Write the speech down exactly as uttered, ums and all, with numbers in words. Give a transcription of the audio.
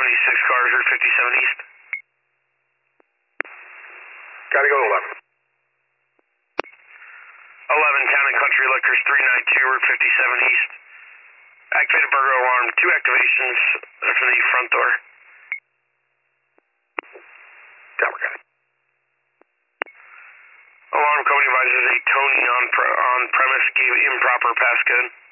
seventy-six cars, Route fifty-seven East. Gotta go to eleven. eleven, Town and Country Liquors, three ninety-two, Route fifty-seven East. Activated burglar alarm, two activations from the front door. Tower got it. Alarm code advises a Tony on, pre on premise gave improper passcode.